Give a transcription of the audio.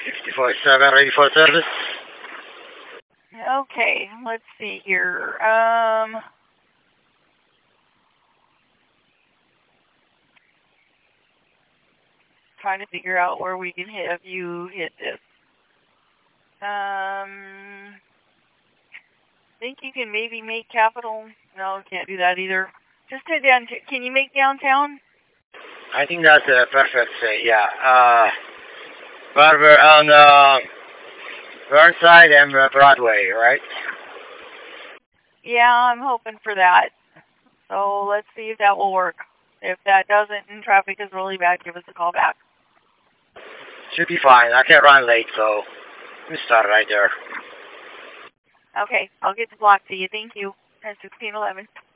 54-7, ready for service. Okay, let's see here. Trying to figure out where we can have you hit this. Think you can maybe make Capital? No, can't do that either. Just hit down. Can you make downtown? I think that's perfect. Yeah. Barber on Burnside and Broadway, right? Yeah, I'm hoping for that. So let's see if that will work. If that doesn't and traffic is really bad, give us a call back. Should be fine. I can't run late, so we start right there. Okay, I'll get the block to you. Thank you. 10-16-11.